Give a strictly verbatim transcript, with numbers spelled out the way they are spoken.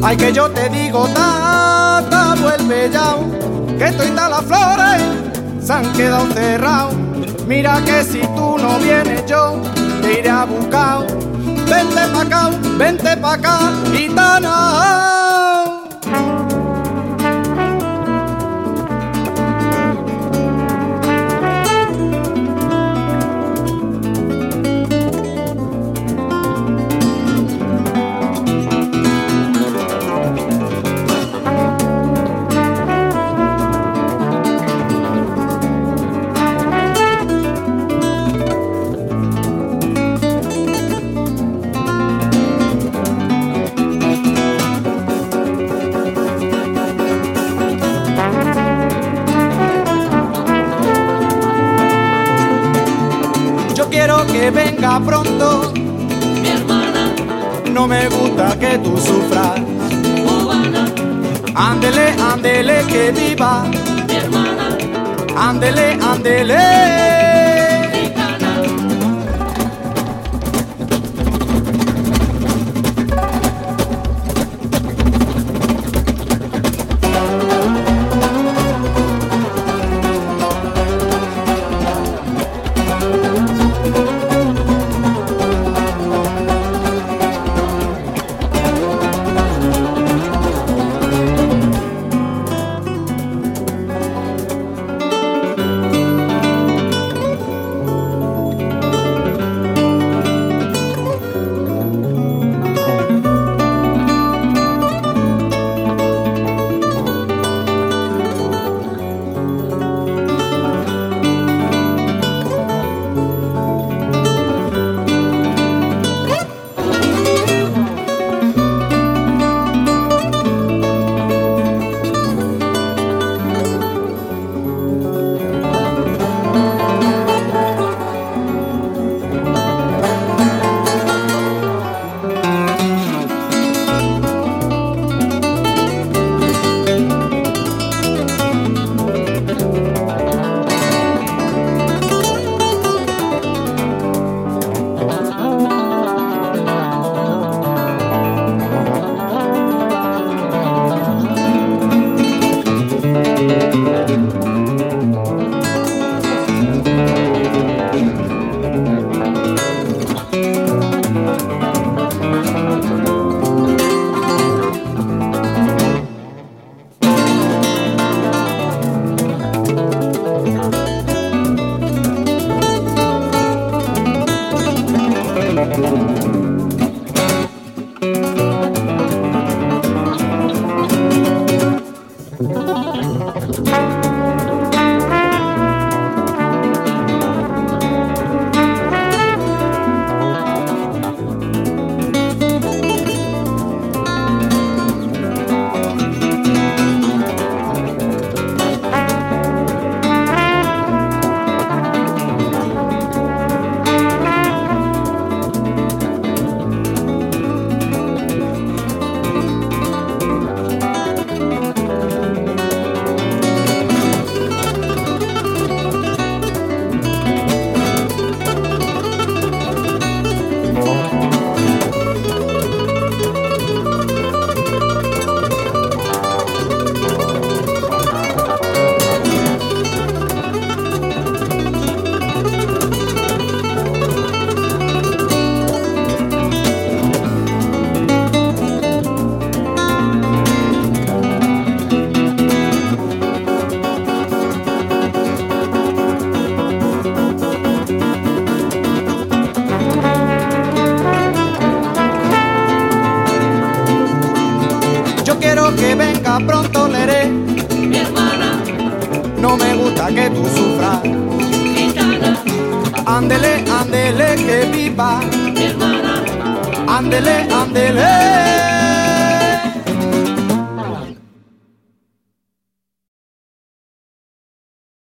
Ay, que yo te digo, tata, vuelve ya, que estoy ta las flores se han quedado cerrados. Mira que si tú no vienes yo te iré a buscar. Vente pa' acá, vente pa' acá, gitana. Quiero que venga pronto, mi hermana. No me gusta que tú sufras, cubana. Ándele, ándele, que viva, mi hermana. Ándele, ándele. Que venga pronto, leré, mi hermana. No me gusta que tú sufras, gitana. Ándele, ándele, que viva, mi hermana. Ándele, ándele.